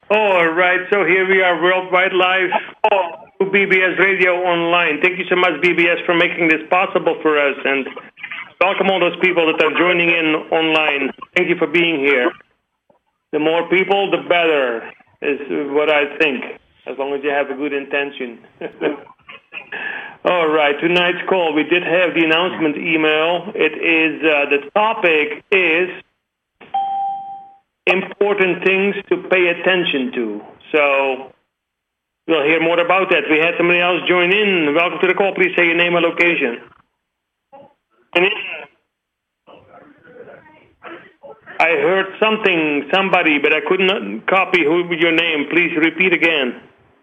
All right, so here we are worldwide live to BBS Radio Online. Thank you so much, BBS, for making this possible for us, and welcome all those people that are joining in online. Thank you for being here. The more people, the better, is what I think, as long as you have a good intention. All right, tonight's call, we did have the announcement email. It is, the topic is important things to pay attention to. So we'll hear more about that. We had somebody else join in. Welcome to the call. Please say your name and location. I heard somebody, but I could not copy your name. Please repeat again.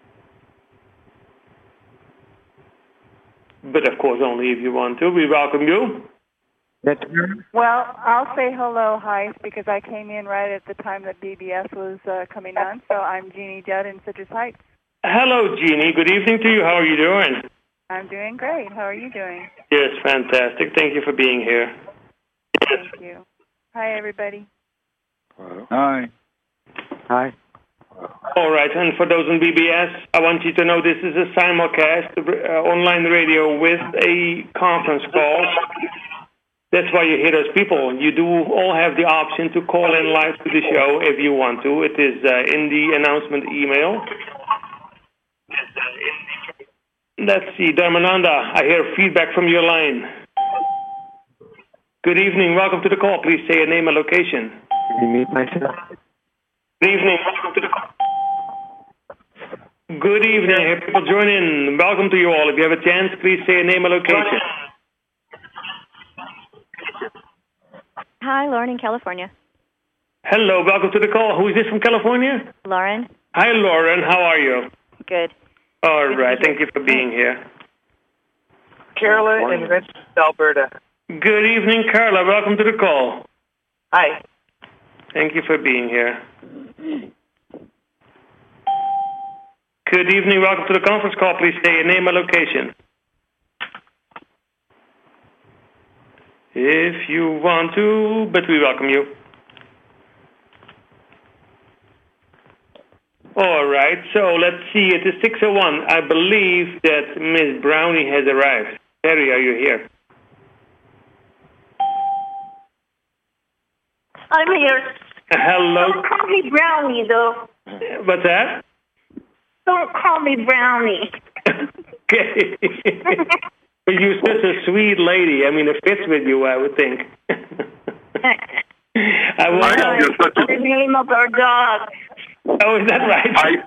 But of course, only if you want to. We welcome you. Well, I'll say hello, hi, because I came in right at the time that BBS was coming on. So I'm Jeannie Judd in Citrus Heights. Hello, Jeannie. Good evening to you. How are you doing? I'm doing great. How are you doing? Yes, fantastic. Thank you for being here. Thank you. Hi, everybody. Hi. Hi. All right, and for those on BBS, I want you to know this is a simulcast, online radio with a conference call. That's why you hear those people. You do all have the option to call in live to the show if you want to. It is in the announcement email. Let's see, Dharmananda, I hear feedback from your line. Good evening, welcome to the call. Please say your name and location. Can you mute myself? Good evening, welcome to the call. Good evening, I hear people join in. Welcome to you all. If you have a chance, please say your name and location. Hi, Lauren in California. Hello, welcome to the call. Who is this from California? Lauren. Hi, Lauren. How are you? Good. All right. Thank you for being here. Carla in Redmond, Alberta. Good evening, Carla. Welcome to the call. Hi. Thank you for being here. Good evening. Welcome to the conference call. Please say your name and location. If you want to, but we welcome you. All right, so let's see. It is 6:01. I believe that Miss Brownie has arrived. Terry, are you here? I'm here. Hello. Don't call me Brownie, though. What's that? Don't call me Brownie. Okay. You're such a sweet lady. I mean, it fits with you, I would think. The name of our dog. Oh, is that right?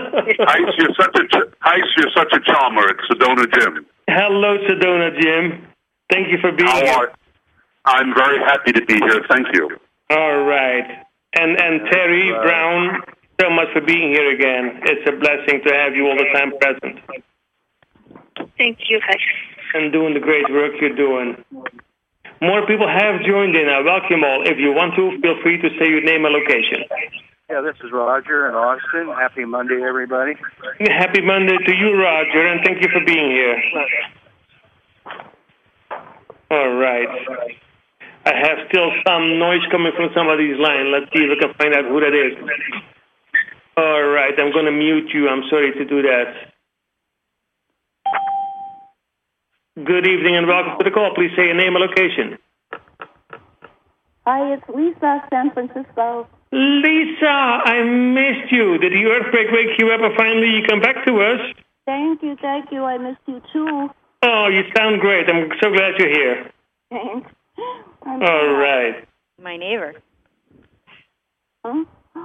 You're such a charmer. It's Sedona Jim. Hello, Sedona Jim. Thank you for being here. I'm very happy to be here. Thank you. All right. And Terry Brown, so much for being here again. It's a blessing to have you all the time present. Thank you, guys. And doing the great work you're doing. More people have joined in. I welcome all. If you want to, feel free to say your name and location. Yeah, this is Roger in Austin. Happy Monday, everybody. Happy Monday to you, Roger, and thank you for being here. All right. I have still some noise coming from somebody's line. Let's see if we can find out who that is. All right, I'm going to mute you. I'm sorry to do that. Good evening and welcome to the call. Please say your name and location. Hi, it's Lisa, San Francisco. Lisa, I missed you. Did the earthquake wake you up and finally you come back to us? Thank you. I missed you too. Oh, you sound great. I'm so glad you're here. Thanks. All right. My neighbor. Huh?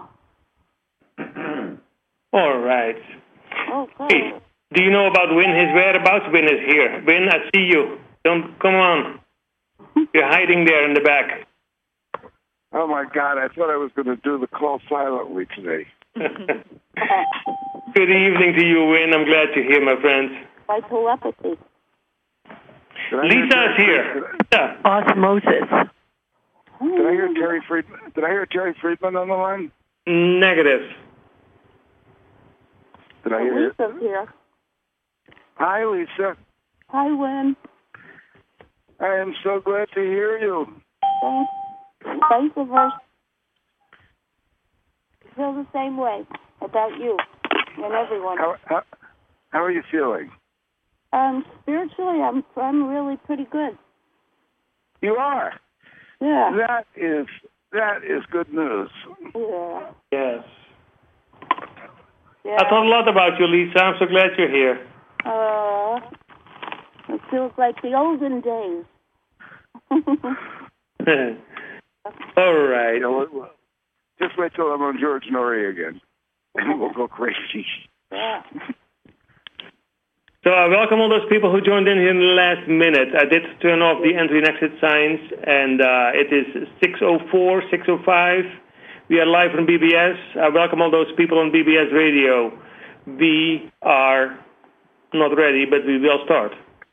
All right. Okay. Hey, do you know about Win? His whereabouts? Win is here. Win, I see you. Don't come on. You're hiding there in the back. Oh, my God. I thought I was going to do the call silently today. Good evening to you, Win. I'm glad you're here, my friends. By telepathy. Lisa's here. Yeah. Osmosis. Did I hear Terry Friedman? Did I hear Terry Friedman on the line? Negative. Did I hear Lisa's here. Hi, Lisa. Hi, Win. I am so glad to hear you. Thanks. Vice versa. Feel the same way. about you and everyone. How are you feeling? Spiritually, I'm really pretty good. You are? Yeah. That is good news. Yeah. Yes. Yeah. I thought a lot about you, Lisa. I'm so glad you're here. It feels like the olden days. All right. Just wait till I'm on George Norrie again, and we'll go crazy. Yeah. So I welcome all those people who joined in here in the last minute. I did turn off the entry and exit signs, and it is 6:04, 6:05. We are live on BBS. I welcome all those people on BBS Radio. We are not ready, but we will start.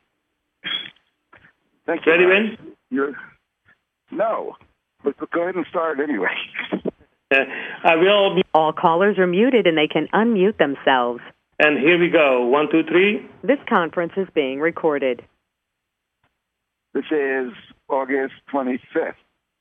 Thank you. Ready, Win? No, but go ahead and start anyway. I will. All callers are muted and they can unmute themselves. And here we go. 1, 2, 3. This conference is being recorded. This is August 25th,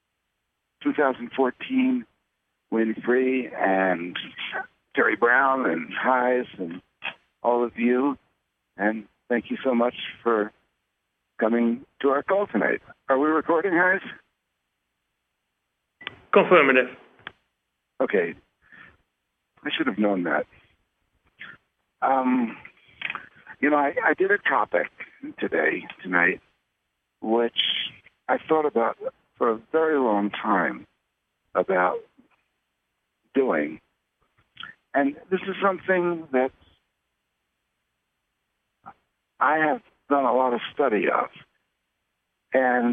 2014. Win Free and Terry Brown and Heise and all of you. And thank you so much for coming to our call tonight. Are we recording, Heise? Confirmative. Okay. I should have known that. I did a topic tonight, which I thought about for a very long time about doing. And this is something that I have done a lot of study of. And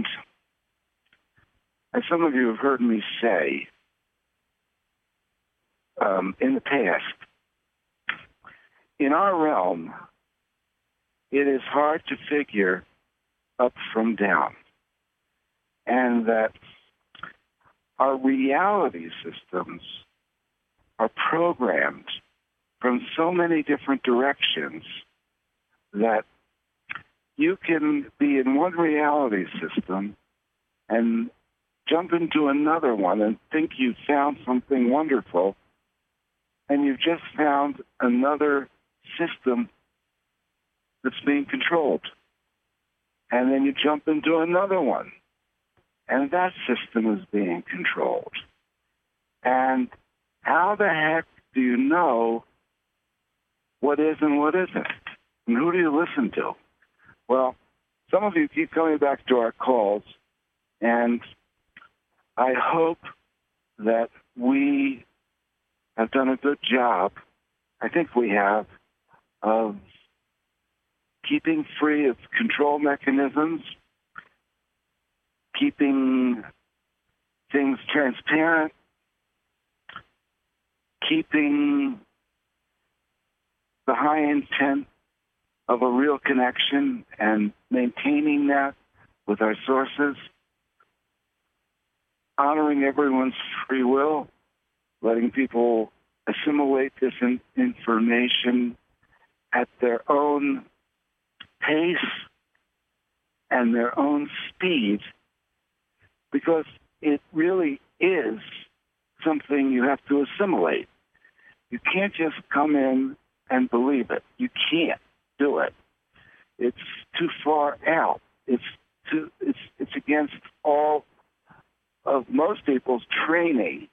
as some of you have heard me say in the past, in our realm, it is hard to figure up from down. And that our reality systems are programmed from so many different directions that you can be in one reality system and jump into another one and think you've found something wonderful, and you've just found another system that's being controlled. And then you jump into another one, and that system is being controlled. And how the heck do you know what is and what isn't? And who do you listen to? Well, some of you keep coming back to our calls, and I hope that we have done a good job, I think we have, of keeping free of control mechanisms, keeping things transparent, keeping the high intent of a real connection and maintaining that with our sources, honoring everyone's free will, letting people assimilate this information at their own pace and their own speed, because it really is something you have to assimilate. You can't just come in and believe it. You can't do it. It's too far out. It's against all of most people's training.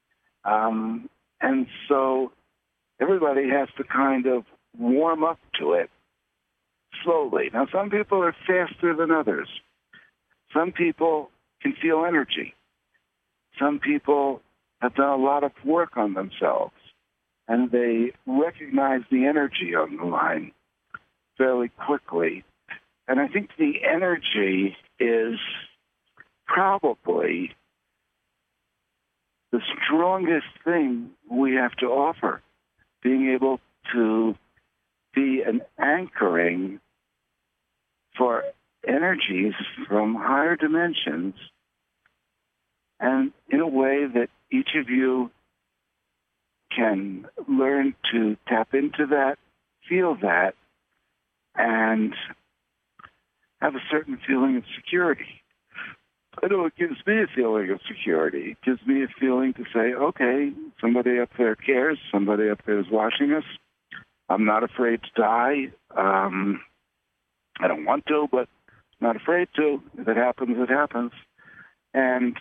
And so everybody has to kind of warm up to it slowly. Now, some people are faster than others. Some people can feel energy. Some people have done a lot of work on themselves, and they recognize the energy on the line fairly quickly. And I think the energy is probably the strongest thing we have to offer, being able to be an anchoring for energies from higher dimensions, and in a way that each of you can learn to tap into that, feel that, and have a certain feeling of security. I know it gives me a feeling of security. It gives me a feeling to say, okay, somebody up there cares. Somebody up there is watching us. I'm not afraid to die. I don't want to, but I'm not afraid to. If it happens, it happens. And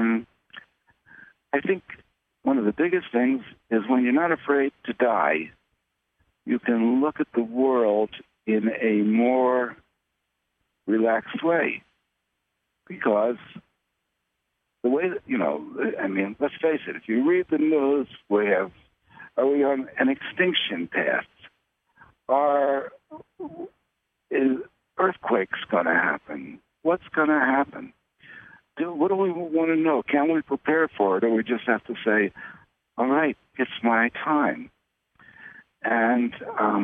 I think one of the biggest things is when you're not afraid to die, you can look at the world in a more relaxed way. Because the way that, let's face it, if you read the news, are we on an extinction path? Is earthquakes going to happen? What's going to happen? What do we want to know? Can we prepare for it? Or we just have to say, all right, it's my time. And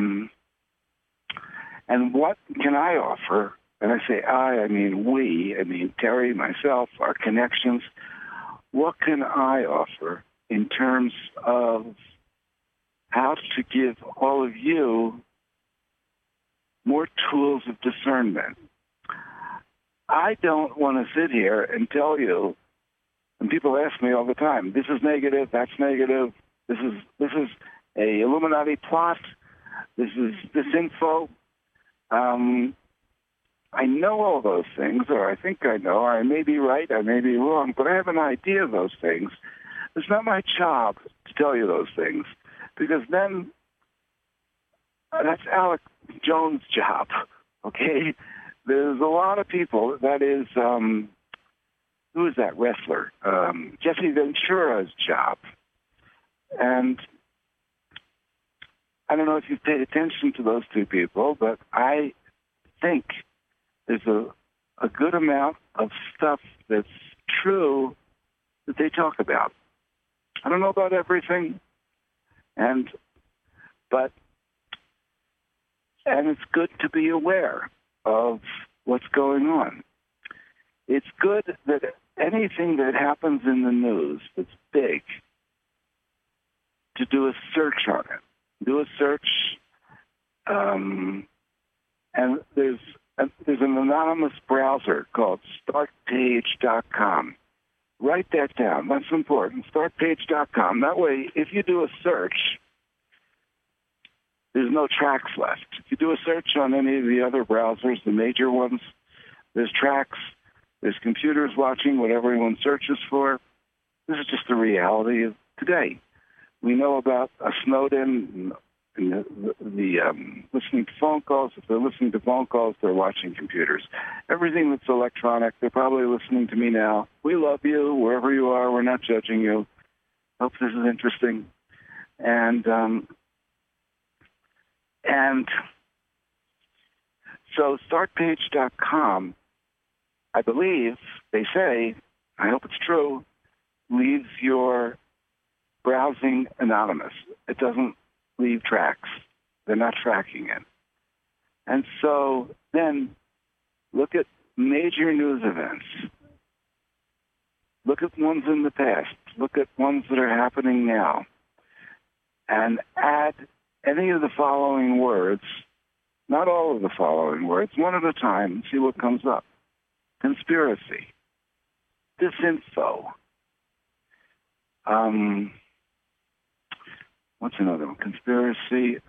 what can I offer? And I say I mean we, Terry, myself, our connections. What can I offer in terms of how to give all of you more tools of discernment? I don't want to sit here and tell you, and people ask me all the time, this is negative, that's negative, this is a Illuminati plot, this is disinfo. I know all those things, or I think I know, or I may be right, I may be wrong, but I have an idea of those things. It's not my job to tell you those things, because then that's Alex Jones' job, okay? There's a lot of people, that is, who is that wrestler? Jesse Ventura's job. And I don't know if you've paid attention to those two people, but I think there's a good amount of stuff that's true that they talk about. I don't know about everything, and it's good to be aware of what's going on. It's good that anything that happens in the news that's big, to do a search on it. Do a search, and there's an anonymous browser called startpage.com. Write that down. That's important. Startpage.com. That way, if you do a search, there's no tracks left. If you do a search on any of the other browsers, the major ones, there's tracks, there's computers watching what everyone searches for. This is just the reality of today. We know about Snowden and the listening to phone calls. If they're listening to phone calls, they're watching computers. Everything that's electronic, they're probably listening to me now. We love you wherever you are. We're not judging you. Hope this is interesting. And so startpage.com, I believe, they say, I hope it's true, leaves your browsing anonymous. It doesn't leave tracks. They're not tracking it. And so then look at major news events. Look at ones in the past. Look at ones that are happening now. And add any of the following words, not all of the following words, one at a time, and see what comes up. Conspiracy. Disinfo. What's another one? Conspiracy.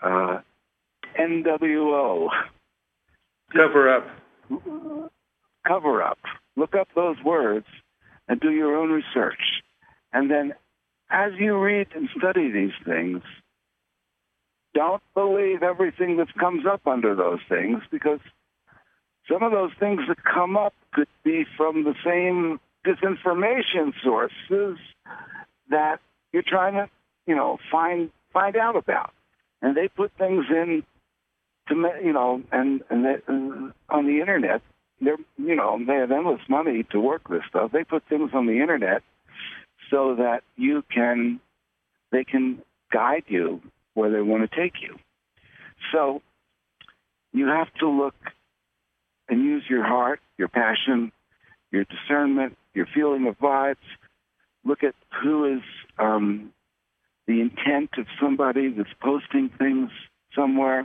NWO. Cover up. Cover up. Look up those words and do your own research. And then as you read and study these things, don't believe everything that comes up under those things, because some of those things that come up could be from the same disinformation sources that you're trying to, find out about. And they put things in to, and on the internet, they have endless money to work this stuff. They put things on the internet so that they can guide you where they want to take you. So you have to look and use your heart, your passion, your discernment, your feeling of vibes. Look at who is the intent of somebody that's posting things somewhere,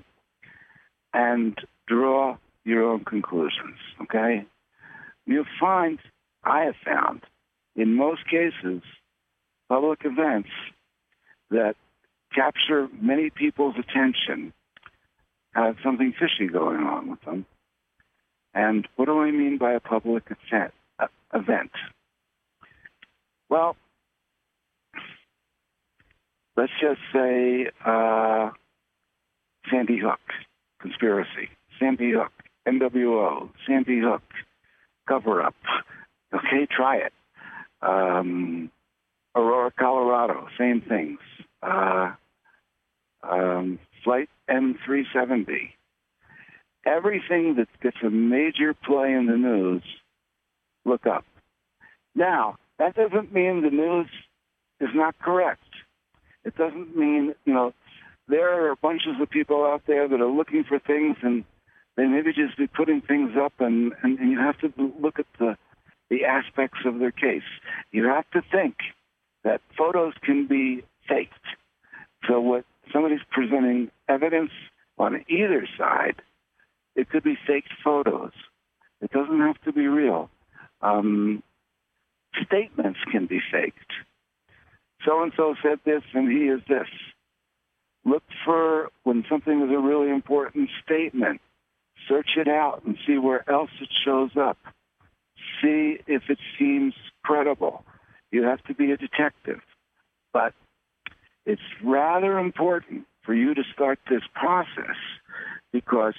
and draw your own conclusions, okay? You'll find I have found, in most cases, public events that capture many people's attention have something fishy going on with them. And what do I mean by a public event? Well, let's just say Sandy Hook conspiracy, Sandy Hook, NWO, Sandy Hook cover-up. Okay, try it. Aurora, Colorado, same things. Flight M370. Everything that gets a major play in the news, look up. Now, that doesn't mean the news is not correct. It doesn't mean, there are bunches of people out there that are looking for things, and they maybe just be putting things up, and you have to look at the aspects of their case. You have to think that photos can be faked. So what somebody's presenting evidence on either side, it could be faked photos. It doesn't have to be real. Statements can be faked. So-and-so said this, and he is this. Look for when something is a really important statement. Search it out and see where else it shows up. See if it seems credible. You have to be a detective. But it's rather important for you to start this process because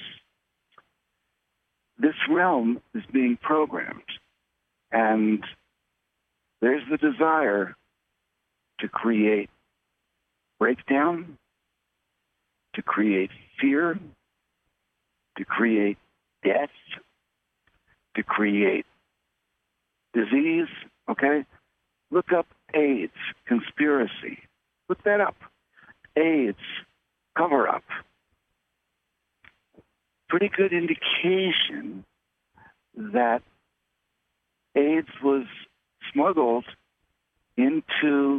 this realm is being programmed. And there's the desire to create breakdown, to create fear, to create death, to create disease, okay? Look up AIDS, conspiracy. Look that up. AIDS, cover-up. Pretty good indication that AIDS was smuggled into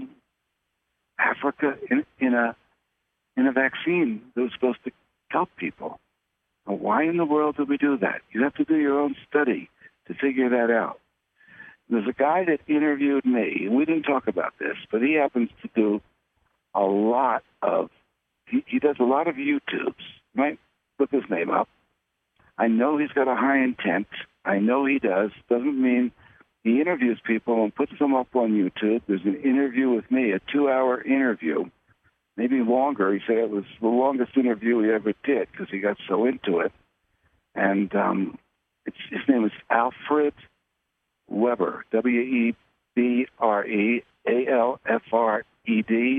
Africa in a vaccine that was supposed to help people. Now, why in the world did we do that? You have to do your own study to figure that out. There's a guy that interviewed me. We didn't talk about this, but he happens to do a lot of, he does a lot of YouTubes. You might look his name up. I know he's got a high intent. I know he does. Doesn't mean he interviews people and puts them up on YouTube. There's an interview with me, a 2-hour interview, maybe longer. He said it was the longest interview he ever did because he got so into it. And his name is Alfred Weber, W-E-B-R-E, A-L-F-R-E-D,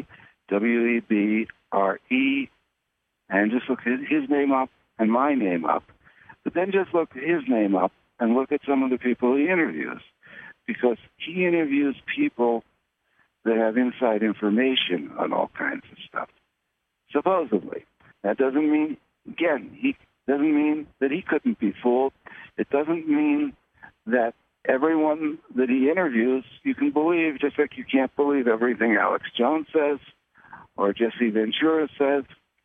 W-E-B-R-E, and just look his name up and my name up. But then just look his name up and look at some of the people he interviews, because he interviews people that have inside information on all kinds of stuff, supposedly. That doesn't mean, again, he doesn't mean that he couldn't be fooled. It doesn't mean that everyone that he interviews you can believe, just like you can't believe everything Alex Jones says or Jesse Ventura says.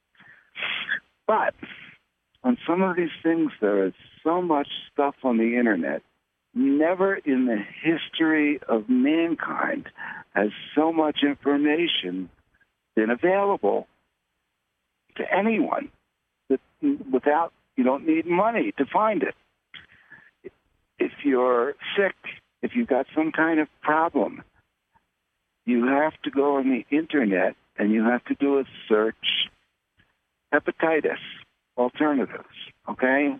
But on some of these things, there is so much stuff on the internet. Never in the history of mankind has so much information been available to anyone that without, you don't need money to find it. If you're sick, if you've got some kind of problem, you have to go on the internet and you have to do a search, hepatitis, alternatives, okay?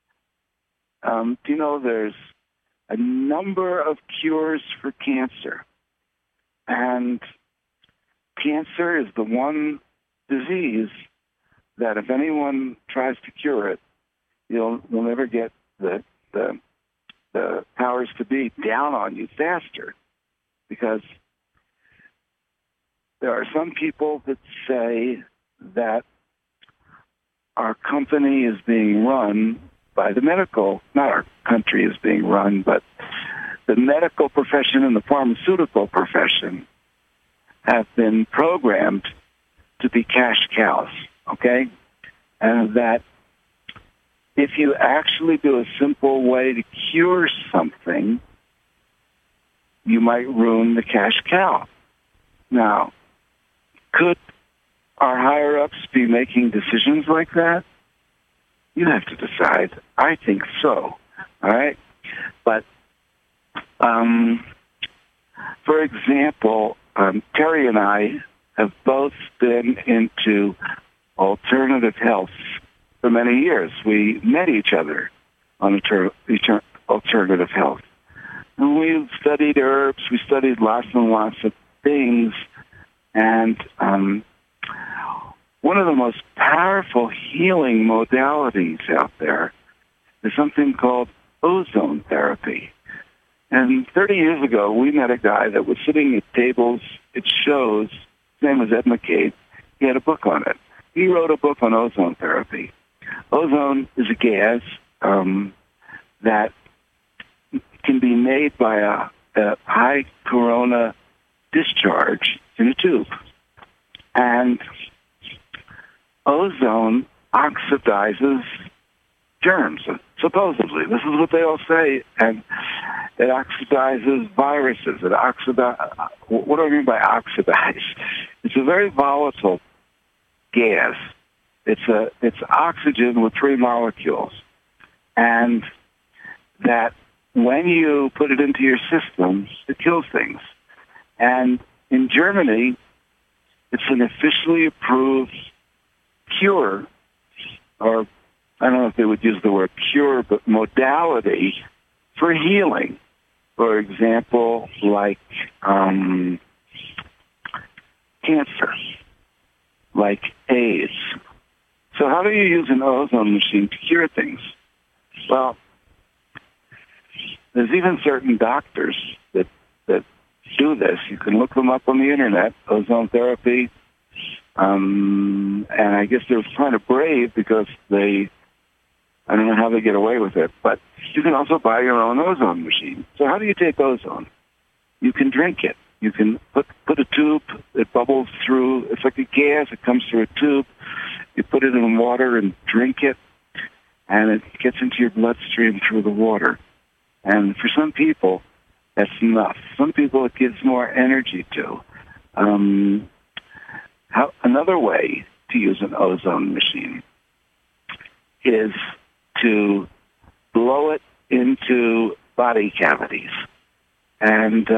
Do you know there's a number of cures for cancer? And cancer is the one disease that if anyone tries to cure it, you'll never get the powers to be down on you faster, because there are some people that say that our company is being run by the medical, not our country is being run, but the medical profession and the pharmaceutical profession have been programmed to be cash cows, okay? And that if you actually do a simple way to cure something, you might ruin the cash cow. Now, could our higher-ups be making decisions like that? You have to decide. I think so. All right? But, for example, Terry and I have both been into alternative health for many years. We met each other on alternative health. And we studied herbs. We studied lots and lots of things. And one of the most powerful healing modalities out there is something called ozone therapy. And 30 years ago, we met a guy that was sitting at tables at shows. His name was Ed McCabe. He had a book on it. He wrote a book on ozone therapy. Ozone is a gas that can be made by a high corona discharge in a tube. And ozone oxidizes germs, supposedly. This is what they all say. And it oxidizes viruses. What do I mean by oxidize? It's a very volatile gas. It's oxygen with 3 molecules. And that when you put it into your system, it kills things. And in Germany, it's an officially approved cure, or I don't know if they would use the word cure, but modality for healing. For example, like cancer, like AIDS. So how do you use an ozone machine to cure things? Well, there's even certain doctors that do this. You can look them up on the internet, ozone therapy. And I guess they're kind of brave because I don't know how they get away with it, but you can also buy your own ozone machine. So how do you take ozone? You can drink it. You can put a tube, it bubbles through, it's like a gas, it comes through a tube. You put it in water and drink it, and it gets into your bloodstream through the water. And for some people, that's enough. Some people it gives more energy to. Another way to use an ozone machine is to blow it into body cavities. And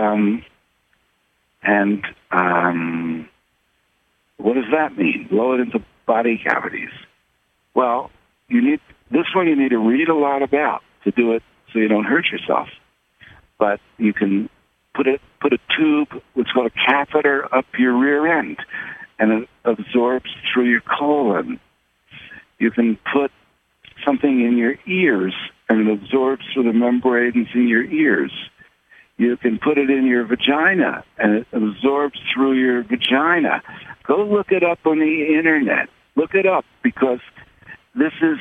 what does that mean? Blow it into body cavities. Well, you need to read a lot about to do it so you don't hurt yourself. But you can put a tube, what's called a catheter, up your rear end, and it absorbs through your colon. You can put something in your ears, and it absorbs through the membranes in your ears. You can put it in your vagina, and it absorbs through your vagina. Go look it up on the internet. Look it up, because this is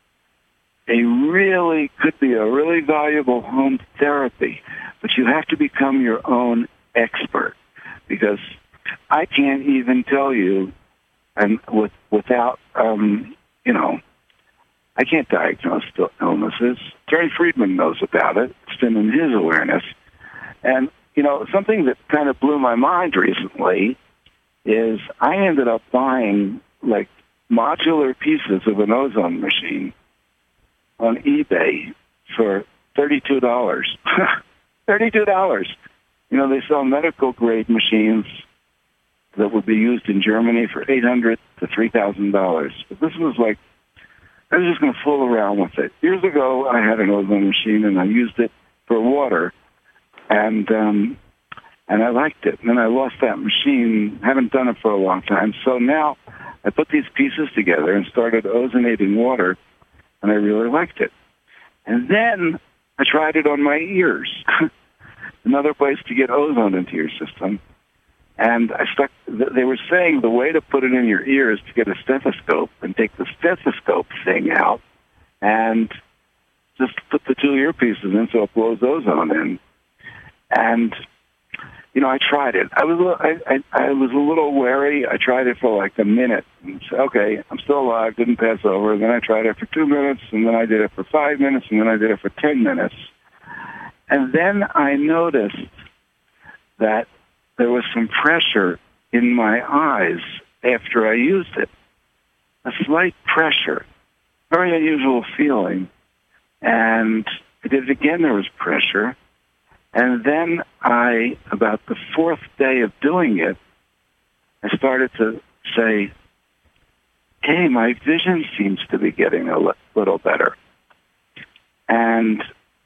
could be a really valuable home therapy, but you have to become your own expert, because I can't even tell you, and without, I can't diagnose illnesses. Terry Friedman knows about it. It's been in his awareness. And, something that kind of blew my mind recently is I ended up buying, like, modular pieces of an ozone machine on eBay for $32. $32. They sell medical-grade machines that would be used in Germany for $800 to $3,000. But this was like, I was just going to fool around with it. Years ago, I had an ozone machine, and I used it for water, and I liked it. And then I lost that machine, haven't done it for a long time. So now I put these pieces together and started ozonating water, and I really liked it. And then I tried it on my ears, another place to get ozone into your system. And they were saying the way to put it in your ear is to get a stethoscope and take the stethoscope thing out and just put the 2 earpieces in so it blows ozone in. And, I tried it. I was a little wary. I tried it for like a minute. And said, okay, I'm still alive, didn't pass over. And then I tried it for 2 minutes, and then I did it for 5 minutes, and then I did it for 10 minutes. And then I noticed that there was some pressure in my eyes after I used it. A slight pressure, very unusual feeling. And I did it again, there was pressure. And then about the fourth day of doing it, I started to say, hey, my vision seems to be getting a little better. And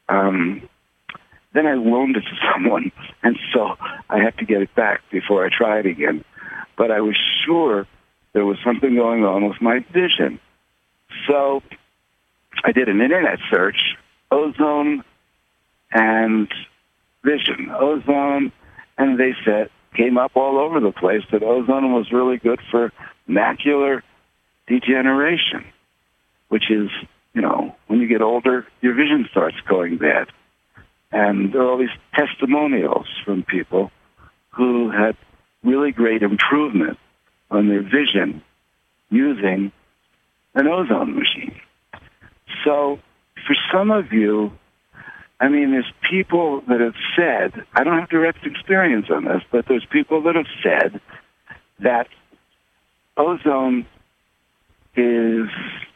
then I loaned it to someone, and so I had to get it back before I try it again. But I was sure there was something going on with my vision. So I did an internet search, ozone and vision, ozone, and they said, came up all over the place that ozone was really good for macular degeneration, which is, when you get older, your vision starts going bad. And there are all these testimonials from people who had really great improvement on their vision using an ozone machine. So for some of you, there's people that have said, I don't have direct experience on this, but there's people that have said that ozone is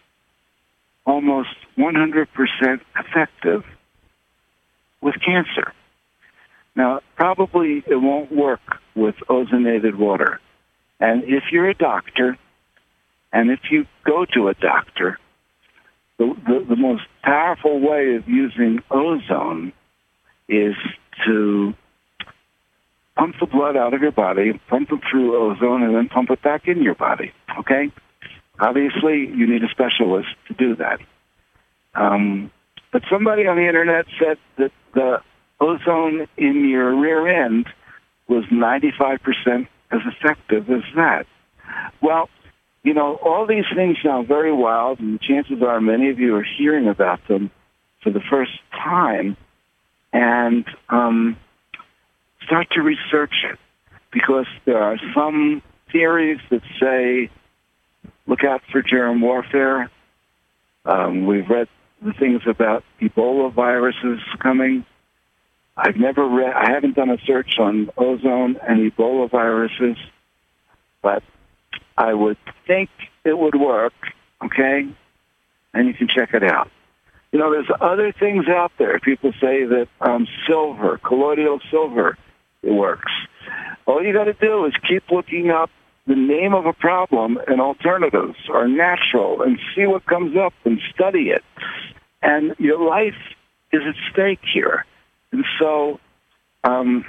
almost 100% effective with cancer. Now, probably it won't work with ozonated water. And if you're a doctor, and if you go to a doctor, the most powerful way of using ozone is to pump the blood out of your body, pump it through ozone, and then pump it back in your body, okay? Obviously, you need a specialist to do that. But somebody on the internet said that the ozone in your rear end was 95% as effective as that. Well, all these things sound very wild, and the chances are many of you are hearing about them for the first time, and start to research it, because there are some theories that say, look out for germ warfare. We've read the things about Ebola viruses coming. I haven't done a search on ozone and Ebola viruses, but I would think it would work, okay? And you can check it out. There's other things out there. People say that silver, colloidal silver, it works. All you got to do is keep looking up the name of a problem and alternatives are natural, and see what comes up and study it. And your life is at stake here. And so, I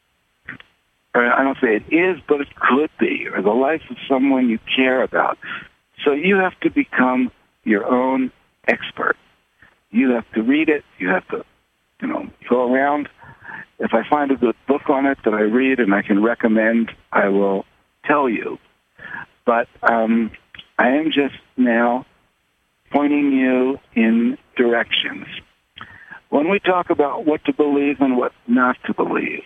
don't say it is, but it could be, or the life of someone you care about. So you have to become your own expert. You have to read it. You have to, go around. If I find a good book on it that I read and I can recommend, I will tell you. But I am just now pointing you in directions. When we talk about what to believe and what not to believe,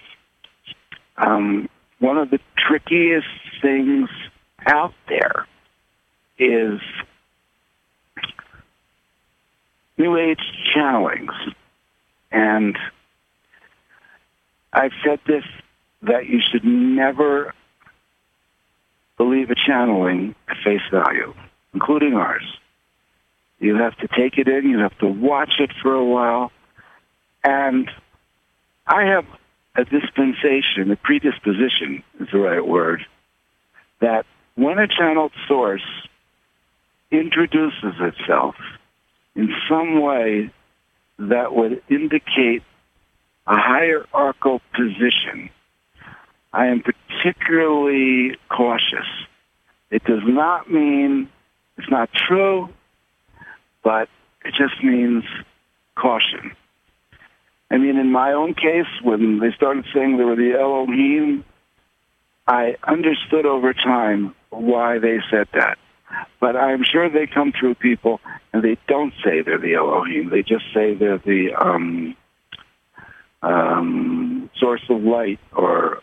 one of the trickiest things out there is New Age channelings. And I've said this, that you should never believe a channeling at face value, including ours. You have to take it in. You have to watch it for a while. And I have a predisposition is the right word, that when a channeled source introduces itself in some way that would indicate a hierarchical position, I am particularly cautious. It does not mean it's not true, but it just means caution. In my own case, when they started saying they were the Elohim, I understood over time why they said that. But I'm sure they come through people, and they don't say they're the Elohim. They just say they're the source of light or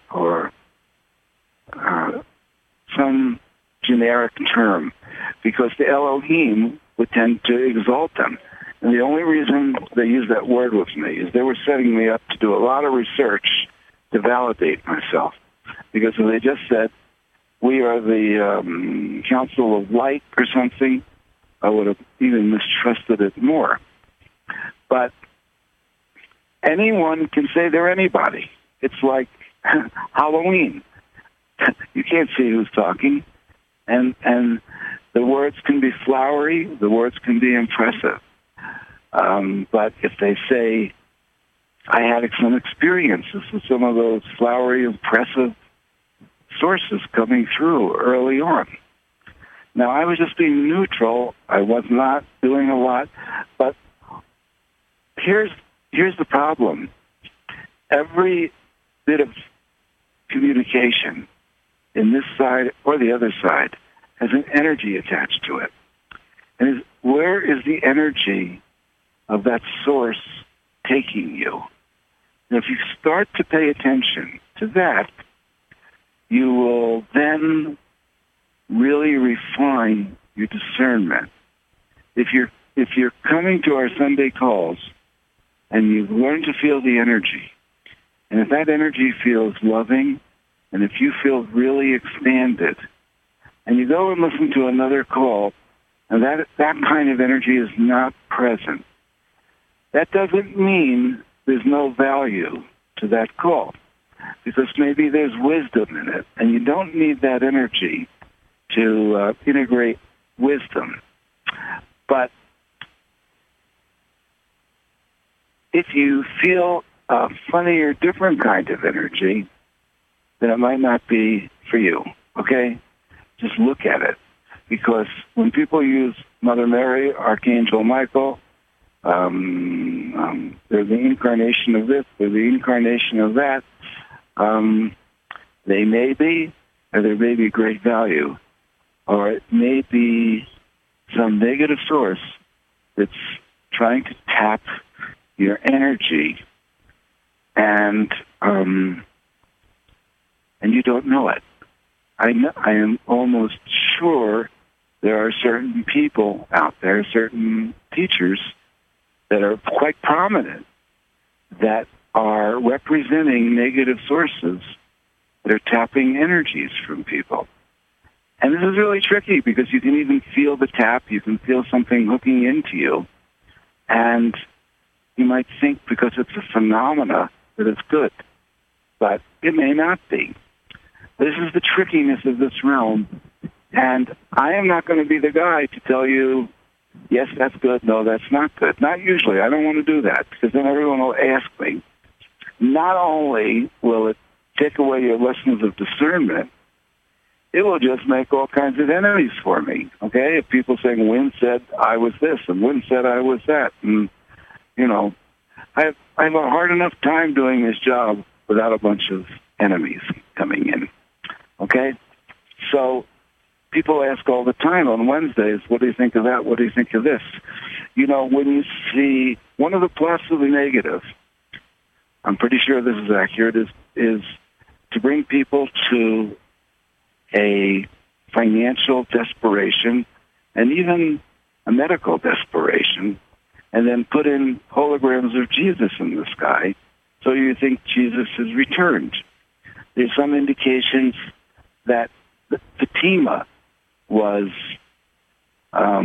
some generic term, because the Elohim would tend to exalt them. And the only reason they used that word with me is they were setting me up to do a lot of research to validate myself. Because if they just said, we are the Council of Light or something, I would have even mistrusted it more. But anyone can say they're anybody. It's like Halloween. You can't see who's talking. And the words can be flowery, the words can be impressive. But if they say, I had some experiences with some of those flowery, impressive sources coming through early on. Now, I was just being neutral. I was not doing a lot. But here's the problem. Every bit of communication in this side or the other side has an energy attached to it. And where is the energy of that source taking you? And if you start to pay attention to that, you will then really refine your discernment. If you're coming to our Sunday calls and you've learned to feel the energy, and if that energy feels loving, and if you feel really expanded, and you go and listen to another call, and that kind of energy is not present, that doesn't mean there's no value to that call, because maybe there's wisdom in it, and you don't need that energy to integrate wisdom. But if you feel a funny or different kind of energy, then it might not be for you, okay? Just look at it. Because when people use Mother Mary, Archangel Michael, they're the incarnation of this, they're the incarnation of that, they may be, or there may be great value, or it may be some negative source that's trying to tap your energy, and you don't know it. I am almost sure there are certain people out there, certain teachers that are quite prominent that are representing negative sources that are tapping energies from people. And this is really tricky because you can even feel the tap, you can feel something hooking into you, and you might think because it's a phenomena that it's good, but it may not be. This is the trickiness of this realm, and I am not going to be the guy to tell you, yes, that's good, no, that's not good. Not usually. I don't want to do that, because then everyone will ask me. Not only will it take away your lessons of discernment, it will just make all kinds of enemies for me, okay? If people saying, Wynn said I was this, and Wynn said I was that, and, you know, I have a hard enough time doing this job without a bunch of enemies coming in, okay? So people ask all the time on Wednesdays, what do you think of that? What do you think of this? You know, when you see one of the plus of the negative, I'm pretty sure this is accurate, is to bring people to a financial desperation and even a medical desperation, and then put in holograms of Jesus in the sky so you think Jesus has returned. There's some indications that Fatima was a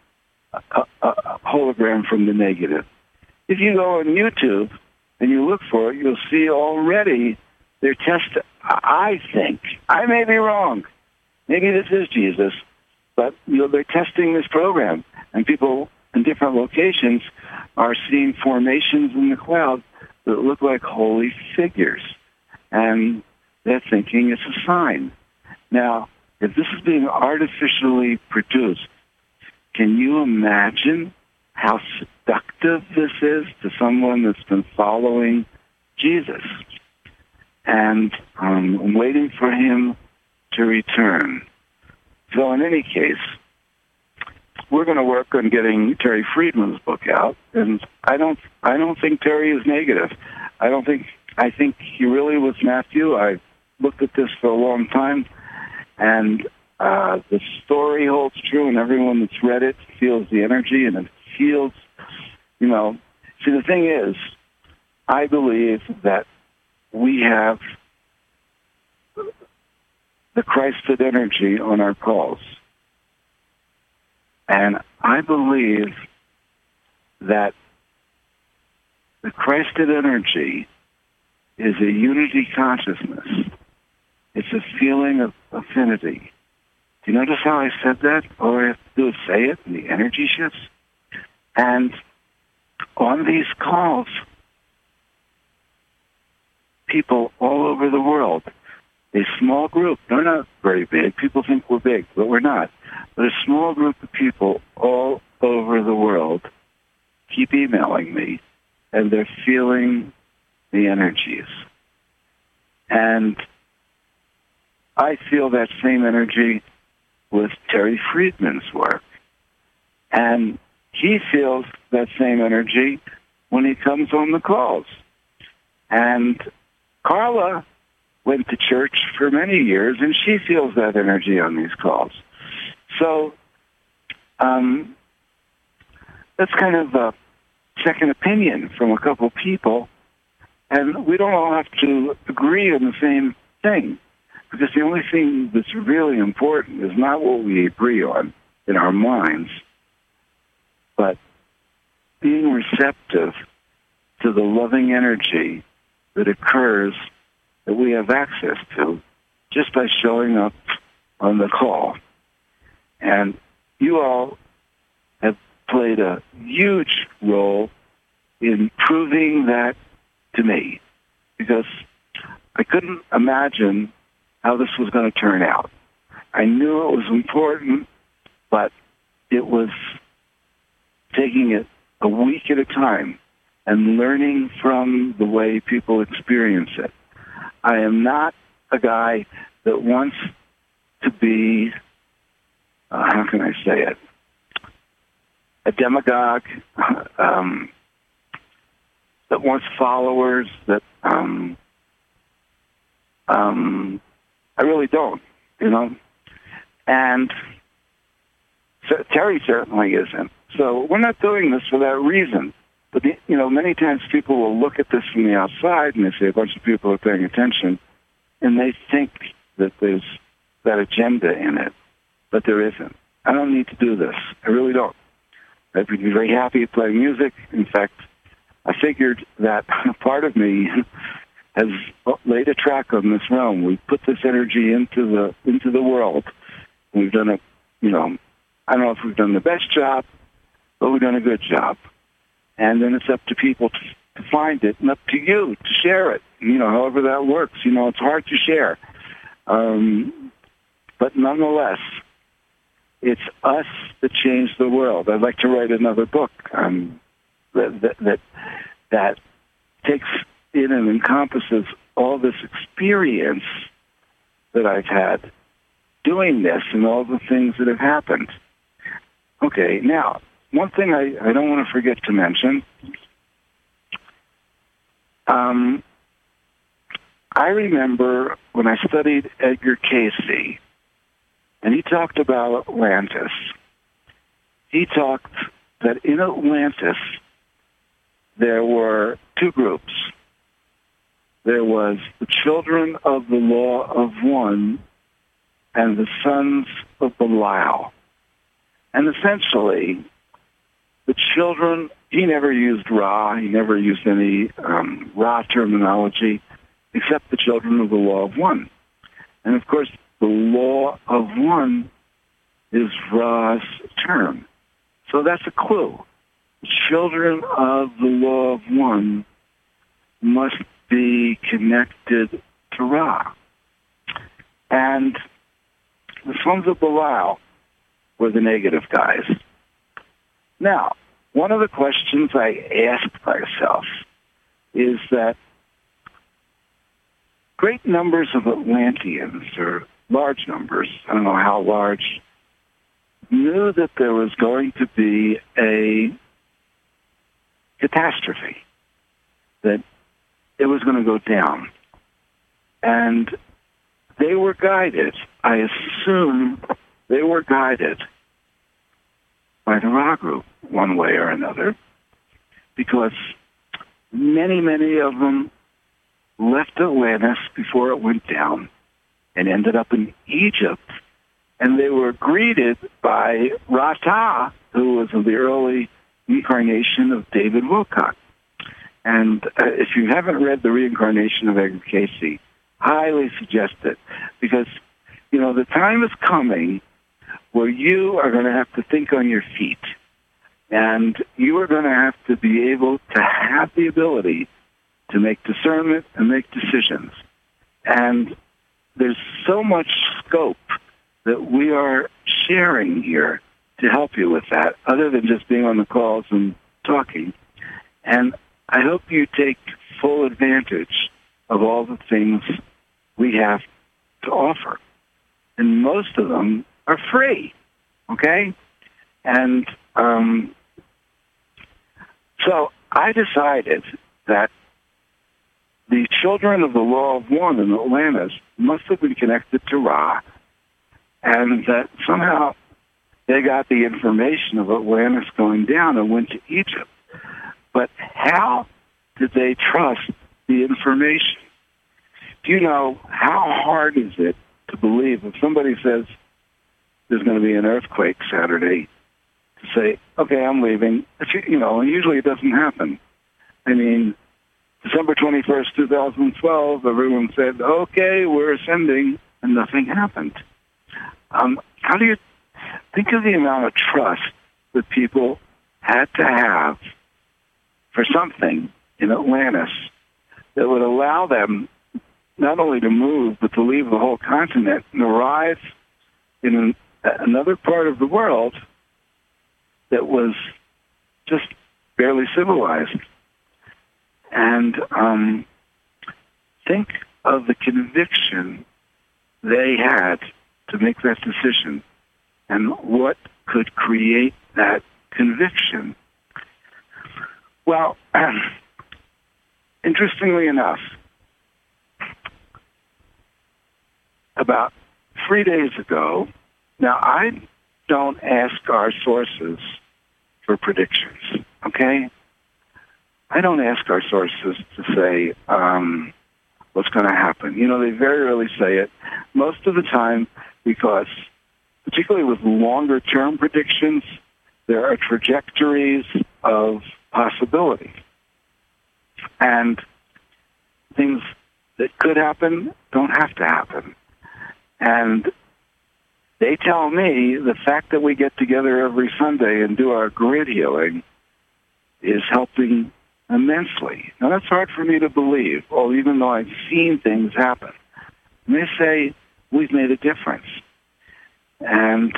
hologram from the negative. If you go on YouTube and you look for it, you'll see already they're testing. I think, I may be wrong, maybe this is Jesus, but they're testing this program, and people in different locations are seeing formations in the cloud that look like holy figures, and they're thinking it's a sign. Now, if this is being artificially produced, can you imagine how seductive this is to someone that's been following Jesus? And I'm waiting for him to return. So in any case, we're going to work on getting Terry Friedman's book out, and I don't think Terry is negative. I think he really was Matthew. I've looked at this for a long time, and the story holds true, and everyone that's read it feels the energy, and it feels, you know. See, the thing is, I believe that we have the Christed energy on our calls. And I believe that the Christed energy is a unity consciousness. It's a feeling of affinity. Do you notice how I said that? All I have to do is say it, and the energy shifts. And on these calls, people all over the world, a small group, they're not very big. People think we're big, but we're not. But a small group of people all over the world keep emailing me, and they're feeling the energies. And I feel that same energy with Terry Friedman's work. And he feels that same energy when he comes on the calls. And Carla went to church for many years, and she feels that energy on these calls. So that's kind of a second opinion from a couple people, and we don't all have to agree on the same thing, because the only thing that's really important is not what we agree on in our minds, but being receptive to the loving energy that occurs, that we have access to, just by showing up on the call. And you all have played a huge role in proving that to me, because I couldn't imagine how this was going to turn out. I knew it was important, but it was taking it a week at a time and learning from the way people experience it. I am not a guy that wants to be, how can I say it, a demagogue, that wants followers, that I really don't, you know. And so Terry certainly isn't. So we're not doing this for that reason. But, you know, many times people will look at this from the outside and they say a bunch of people are paying attention, and they think that there's that agenda in it, but there isn't. I don't need to do this. I really don't. I'd be very happy playing music. In fact, I figured that part of me has laid a track on this realm. We've put this energy into the world. We've done a, you know, I don't know if we've done the best job, but we've done a good job. And then it's up to people to find it, and up to you to share it. You know, however that works. You know, it's hard to share, but nonetheless, it's us that change the world. I'd like to write another book that takes in and encompasses all this experience that I've had doing this and all the things that have happened. Okay, now, one thing I don't want to forget to mention, I remember when I studied Edgar Cayce, and he talked about Atlantis. He talked that in Atlantis there were two groups. There was the children of the law of one and the sons of Belial. And essentially, the children, he never used Ra, he never used any Ra terminology, except the children of the law of one. And of course, the law of one is Ra's term. So that's a clue. The children of the law of one must be connected to Ra. And the sons of Belial were the negative guys. Now, one of the questions I asked myself is that great numbers of Atlanteans, or large numbers, I don't know how large, knew that there was going to be a catastrophe, that it was going to go down. And they were guided, I assume they were guided by the Ra group one way or another, because many, many of them left Atlantis before it went down and ended up in Egypt. And they were greeted by Ra-Ta, who was the early incarnation of David Wilcock. And if you haven't read The Reincarnation of Edgar Cayce, highly suggest it. Because, the time is coming where you are going to have to think on your feet. And you are going to have to be able to have the ability to make discernment and make decisions. And there's so much scope that we are sharing here to help you with that, other than just being on the calls and talking. And I hope you take full advantage of all the things we have to offer. And most of them are free, okay? And so I decided that the children of the Law of One in Atlantis must have been connected to Ra, and that somehow they got the information of Atlantis going down and went to Egypt. But how did they trust the information? Do you know how hard is it to believe if somebody says there's going to be an earthquake Saturday, to say, okay, I'm leaving, and usually it doesn't happen. I mean, December 21st, 2012, everyone said, okay, we're ascending, and nothing happened. How do you think of the amount of trust that people had to have for something in Atlantis that would allow them not only to move, but to leave the whole continent and arrive in another part of the world that was just barely civilized? And think of the conviction they had to make that decision and what could create that conviction. Well, interestingly enough, about 3 days ago, now I don't ask our sources for predictions, okay? I don't ask our sources to say what's going to happen. They very rarely say it. Most of the time, because particularly with longer-term predictions, there are trajectories of possibility. And things that could happen don't have to happen. And they tell me the fact that we get together every Sunday and do our grid healing is helping immensely. Now, that's hard for me to believe, even though I've seen things happen. And they say, we've made a difference. And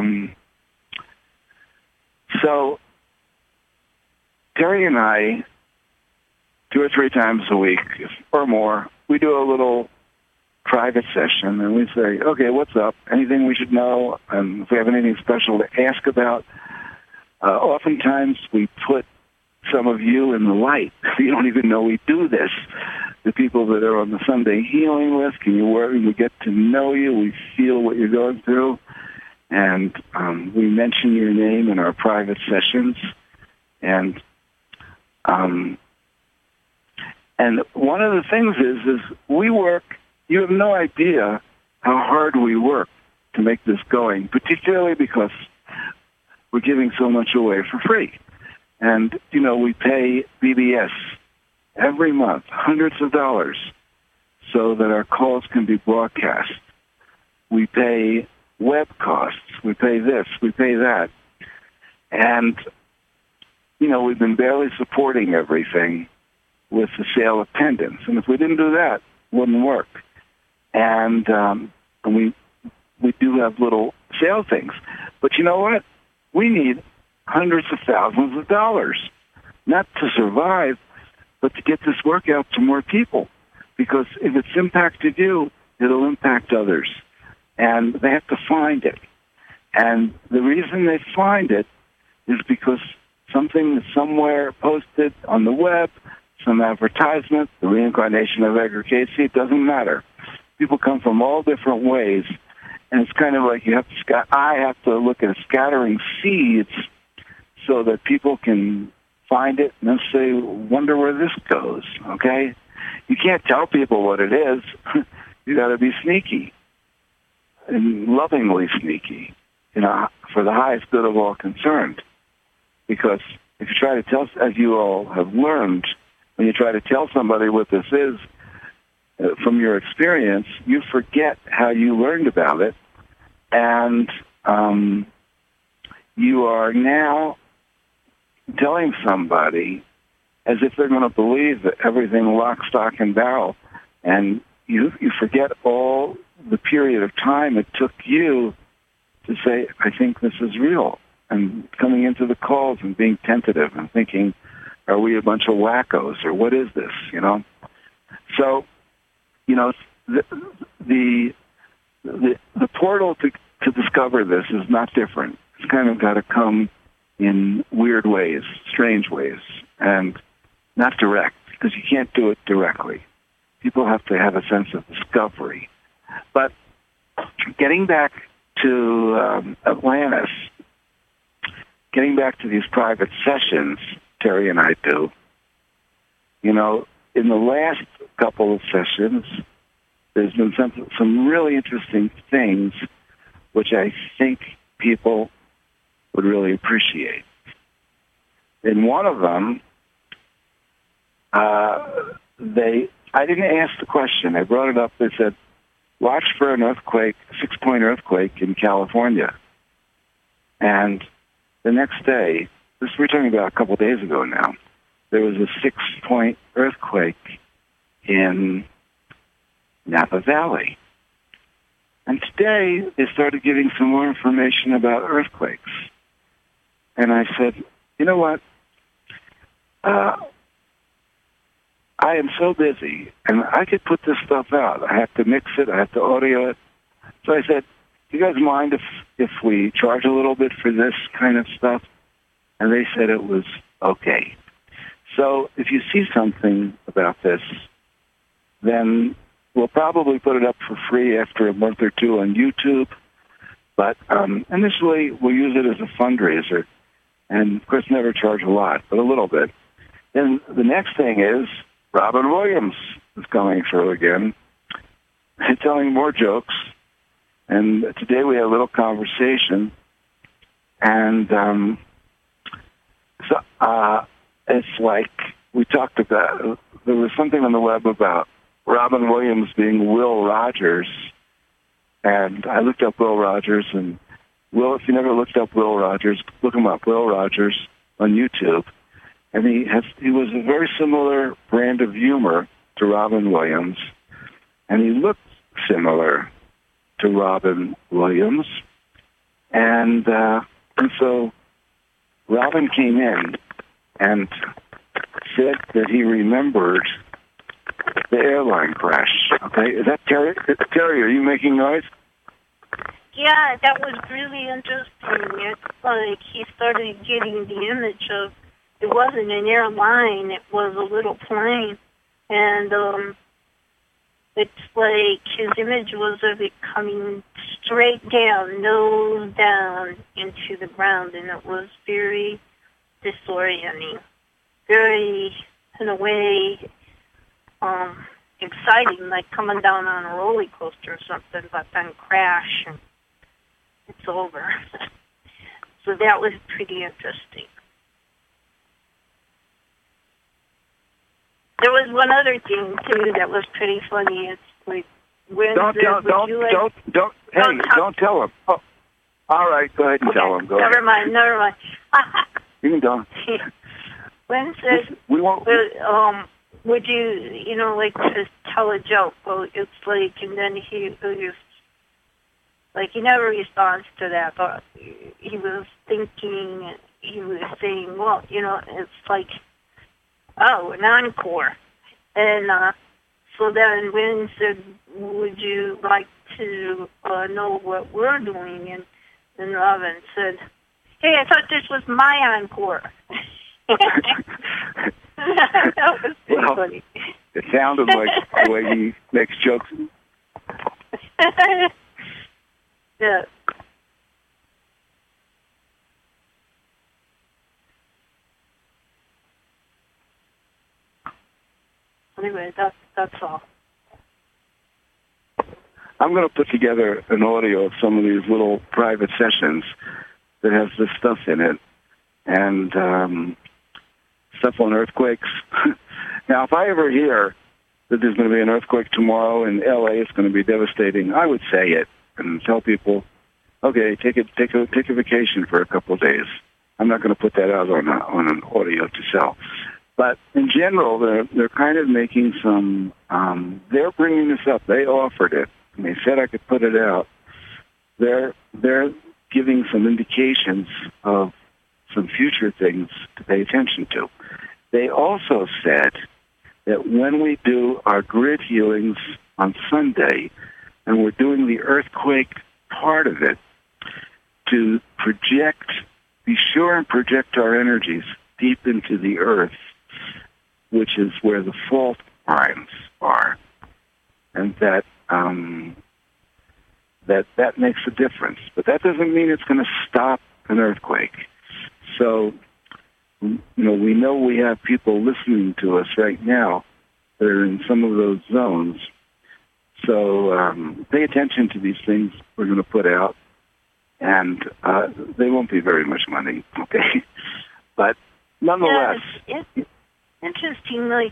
so Terry and I, 2 or 3 times a week or more, we do a little private session, and we say, okay, what's up? Anything we should know? And if we have anything special to ask about, oftentimes we put some of you in the light. You don't even know we do this. The people that are on the Sunday healing list, we get to know you, we feel what you're going through, and we mention your name in our private sessions. And one of the things is we work. You have no idea how hard we work to make this going, particularly because we're giving so much away for free. And, we pay BBS every month, hundreds of dollars, so that our calls can be broadcast. We pay web costs. We pay this. We pay that. And, we've been barely supporting everything with the sale of pendants. And if we didn't do that, it wouldn't work. And we do have little sale things. But you know what? We need hundreds of thousands of dollars, not to survive, but to get this work out to more people. Because if it's impacted you, it'll impact others. And they have to find it. And the reason they find it is because something is somewhere posted on the web, some advertisement, the reincarnation of Edgar Cayce, it doesn't matter. People come from all different ways, and it's kind of like I have to look at scattering seeds so that people can find it and then say, wonder where this goes, okay? you can't tell people what it is. You got to be sneaky and lovingly sneaky, for the highest good of all concerned. Because if you try to tell, as you all have learned, when you try to tell somebody what this is from your experience, you forget how you learned about it, and you are now telling somebody as if they're going to believe that everything lock, stock, and barrel, and you forget all the period of time it took you to say, I think this is real, and coming into the calls and being tentative and thinking, are we a bunch of wackos, or what is this, So, the portal to discover this is not different. It's kind of got to come in weird ways, strange ways, and not direct, because you can't do it directly. People have to have a sense of discovery. But getting back to Atlantis, getting back to these private sessions Terry and I do, in the last couple of sessions, there's been some really interesting things which I think people would really appreciate. In one of them, I didn't ask the question. I brought it up. They said, watch for an earthquake, 6-point earthquake in California. And the next day, we're talking about a couple of days ago now, there was a 6-point earthquake in Napa Valley. And today, they started giving some more information about earthquakes. And I said, you know what? I am so busy, and I could put this stuff out. I have to mix it. I have to audio it. So I said, do you guys mind if we charge a little bit for this kind of stuff? And they said it was okay. So if you see something about this, then we'll probably put it up for free after a month or two on YouTube. But initially, we'll use it as a fundraiser. And, of course, never charge a lot, but a little bit. Then the next thing is Robin Williams is coming through again, telling more jokes. And today we had a little conversation. And it's like we talked about, there was something on the web about Robin Williams being Will Rogers. And I looked up Will Rogers, and Will, if you never looked up Will Rogers, look him up, Will Rogers on YouTube. And he was a very similar brand of humor to Robin Williams, and he looked similar to Robin Williams. And so Robin came in and said that he remembered the airline crash. Okay, is that Terry? Terry, are you making noise? Yeah, that was really interesting. It's like he started getting the image of, it wasn't an airline, it was a little plane. And it's like his image was of it coming straight down, nose down into the ground. And it was very disorienting, very, in a way, exciting, like coming down on a roller coaster or something, but then crash and it's over. So that was pretty interesting. There was one other thing too that was pretty funny. It's like don't tell him. Oh, all right, go ahead and tell him. Go Never ahead. mind. You can tell him. When said, we won't. would you, like to tell a joke? Well, it's like, and then he was like, he never responds to that, but he was thinking, he was saying, well, it's like, oh, an encore. And so then Wynn said, would you like to know what we're doing? And Robin said, hey, I thought this was my encore. That was pretty funny. It sounded like the way he makes jokes. Yeah. Anyway, that's all. I'm going to put together an audio of some of these little private sessions that has this stuff in it, and stuff on earthquakes. Now, if I ever hear that there's going to be an earthquake tomorrow in L.A., it's going to be devastating, I would say it and tell people, okay, take a vacation for a couple of days. I'm not going to put that out on an audio to sell. But in general, they're kind of making some, they're bringing this up. They offered it, and they said I could put it out. They're giving some indications of some future things to pay attention to. They also said that when we do our grid healings on Sunday, and we're doing the earthquake part of it, to be sure and project our energies deep into the earth, which is where the fault lines are, and that makes a difference. But that doesn't mean it's going to stop an earthquake. So, we know we have people listening to us right now that are in some of those zones. So pay attention to these things we're going to put out, and they won't be very much money, okay? But nonetheless, yeah, it's interesting. Like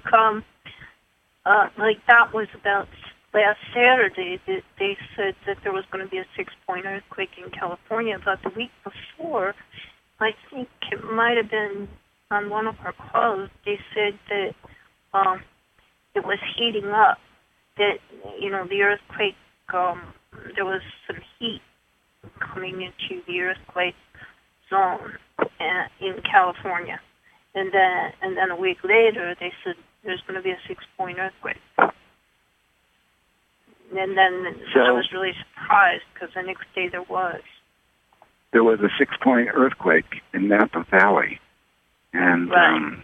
that was about last Saturday. That they said that there was going to be a 6-point earthquake in California. But the week before, I think it might have been on one of our calls, they said that it was heating up. That the earthquake, there was some heat coming into the earthquake zone in California, and then a week later they said there's going to be a 6-point earthquake, and then I was really surprised because the next day there was a 6-point earthquake in Napa Valley, and right.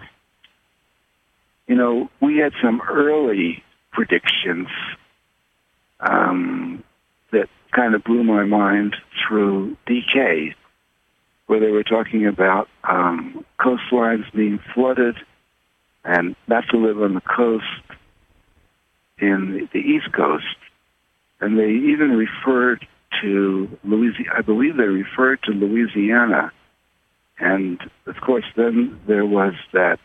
We had some early predictions that kind of blew my mind through DK, where they were talking about coastlines being flooded and not to live on the coast in the East Coast. And they even referred to Louisiana. I believe they referred to Louisiana. And, of course, then there was that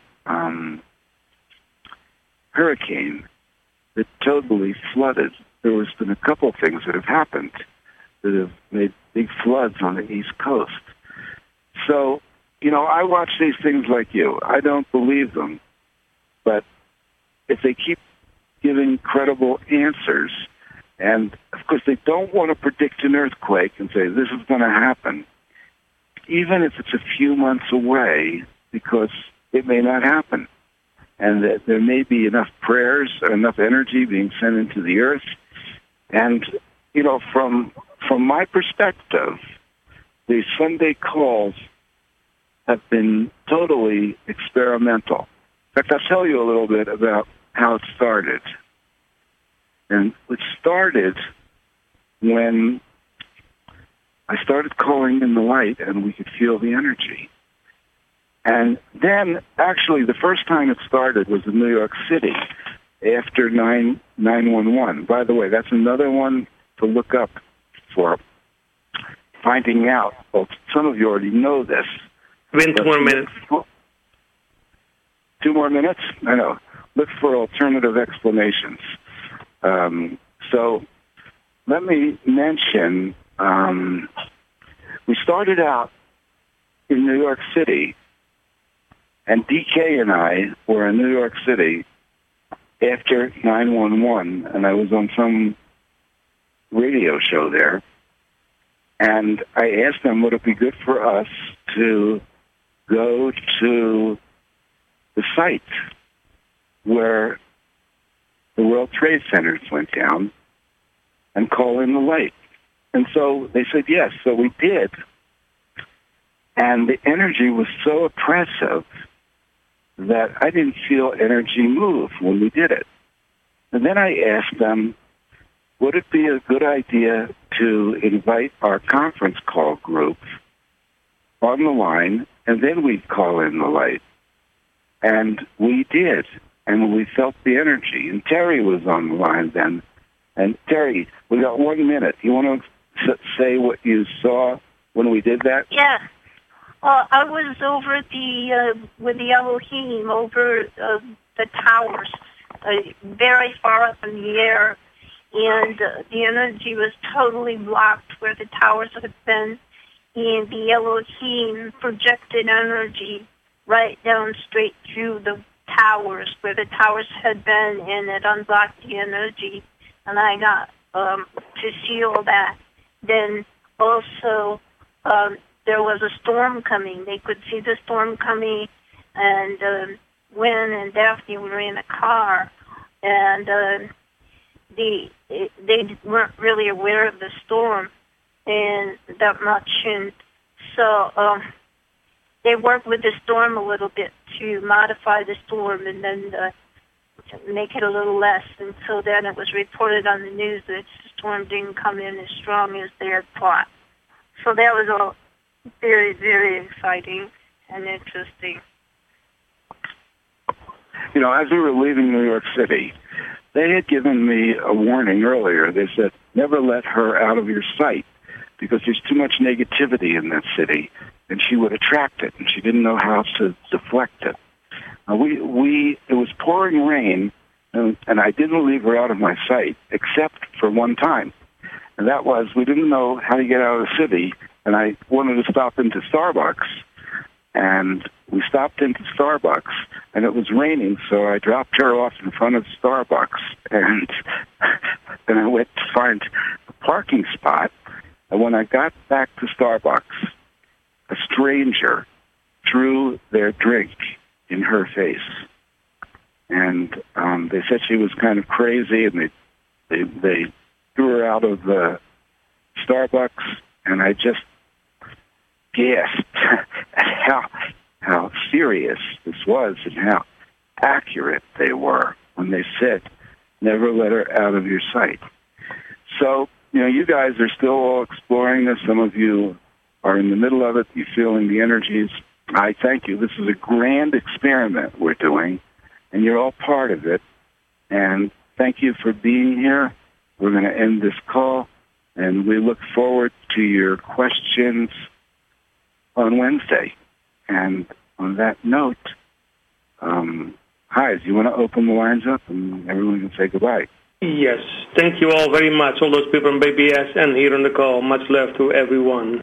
hurricane that totally flooded. There has been a couple of things that have happened that have made big floods on the East Coast. So, I watch these things like you. I don't believe them. But if they keep giving credible answers, and, of course, they don't want to predict an earthquake and say, this is going to happen, even if it's a few months away, because it may not happen. And that there may be enough prayers or enough energy being sent into the earth. And, from my perspective, the Sunday calls have been totally experimental. In fact, I'll tell you a little bit about how it started. And it started when I started calling in the light and we could feel the energy. And then, actually, the first time it started was in New York City after 911. By the way, that's another one to look up for finding out. Well, some of you already know this. Within 2 more minutes. 2 more minutes? I know. Look for alternative explanations. So let me mention, we started out in New York City, and DK and I were in New York City after 911, and I was on some radio show there, and I asked them would it be good for us to go to the site where the World Trade Centers went down and call in the light. And so they said yes, so we did. And the energy was so oppressive that I didn't feel energy move when we did it. And then I asked them, would it be a good idea to invite our conference call group on the line, and then we'd call in the light? And we did. and we felt the energy. And Terry was on the line then. And Terry, we got 1 minute. You want to say what you saw when we did that? Yeah. I was over with the Elohim over the towers, very far up in the air, and the energy was totally blocked where the towers had been, and the Elohim projected energy right down straight through the towers where the towers had been, and it unblocked the energy, and I got to see all that. Then also, there was a storm coming. They could see the storm coming, and Wynn and Daphne were in a car, and they weren't really aware of the storm and that much, and so they worked with the storm a little bit to modify the storm and then make it a little less, and so then it was reported on the news that the storm didn't come in as strong as they had thought. So that was all very, very exciting and interesting. You know, as we were leaving New York City, they had given me a warning earlier. They said, never let her out of your sight because there's too much negativity in that city, and she would attract it, and she didn't know how to deflect it. It was pouring rain, and I didn't leave her out of my sight except for one time. And that was, we didn't know how to get out of the city, and I wanted to stop into Starbucks. And we stopped into Starbucks, and it was raining, so I dropped her off in front of Starbucks. And then I went to find a parking spot. And when I got back to Starbucks, a stranger threw their drink in her face. And they said she was kind of crazy, and they threw her out of the Starbucks, and I just gasped at how serious this was and how accurate they were when they said, never let her out of your sight. So, you know, you guys are still all exploring this. Some of you are in the middle of it. You're feeling the energies. I thank you. This is a grand experiment we're doing, and you're all part of it. And thank you for being here. We're going to end this call, and we look forward to your questions on Wednesday. And on that note, Heis, you want to open the lines up and everyone can say goodbye? Yes. Thank you all very much, all those people from BBS and here on the call. Much love to everyone.